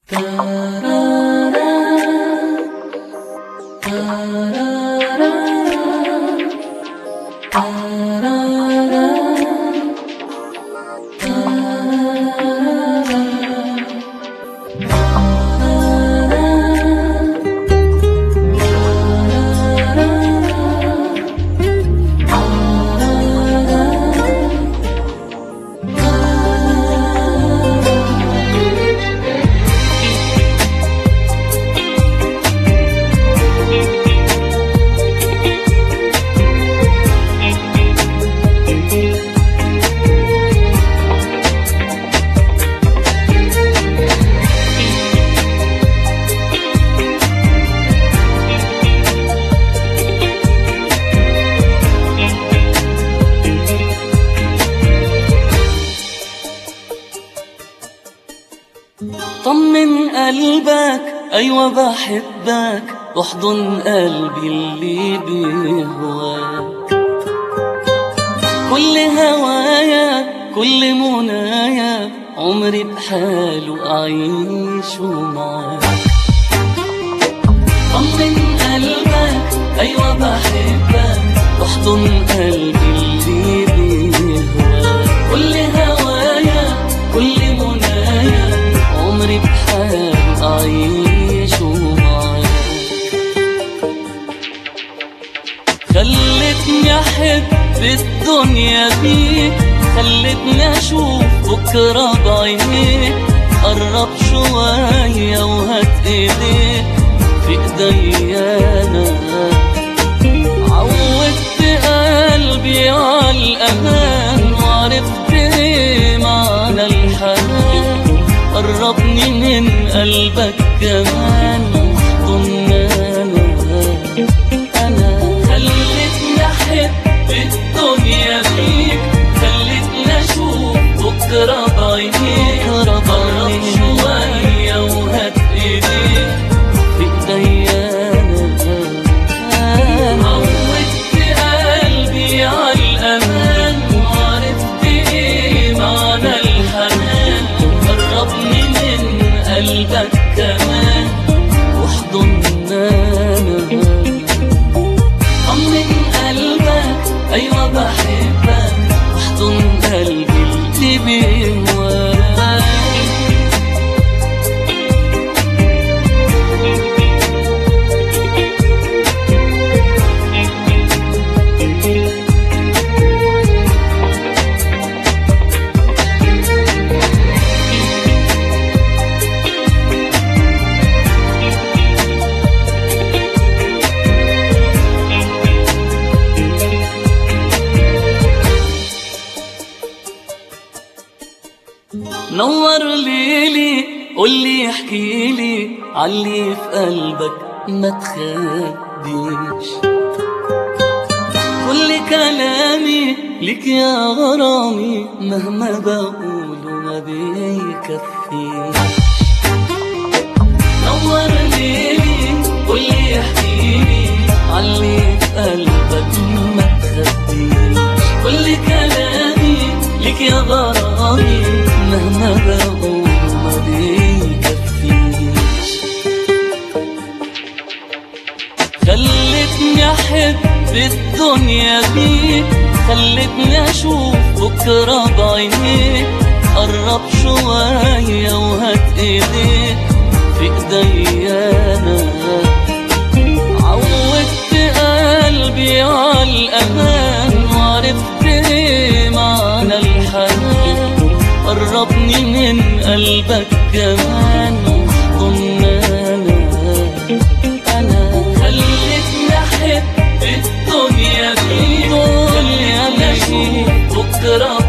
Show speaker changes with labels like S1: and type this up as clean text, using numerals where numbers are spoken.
S1: طمن قلبك، أيوة بحبك، واحضن قلبي اللي بيهواك. كل هوايا كل منايا عمري بحاله أعيشه معاك. طمن قلبك، أيوة بحبك، واحضن قلبي اللي بيهواك. كل هوايا كل منايا عمري بحال أعيشه معاك. خلتني أحب الدنيا بيك، خلتني أشوف بكرة بعينيك. قرب شوية وهات إيديك في إيديا أنا. عودت قلبي عالأمان وعرفت إيه معنى الحنان. قربني من قلبك كمان واحضن أنا. خلتني أحب الدنيا فيك، خلتني أشوف بكرة بعينيك. قرب شوية وهات إيديك في إيديا أنا. عودت قلبي عالأمان وعرفت إيه معنى الحنان. قربني من قلبك كمان واحضن أنا. طمن قلبك، أيوة بحبك، واحضن قلبي اللي بيهواك. نور ليلي قولي احكيلي عاللي في قلبك ما تخبيش. كل كلامي لك يا غرامي مهما بقوله ما بيكفيش. نور ليلي قولي احكيلي عاللي في قلبك ما تخبيش. كل كلامي لك يا غرامي مهما بقول ما بيكفيش. خلتني أحب الدنيا بيك، خلتني أشوف بكرة بعينيك. قرب شوية وهات إيديك في إيديا أنا. عودت قلبي عالأمان وعرفت إيه معنى الحنان. قربني من قلبك كمان واحضن أنا. خلتني أحب الدنيا فيك، خلتني أشوف بكرة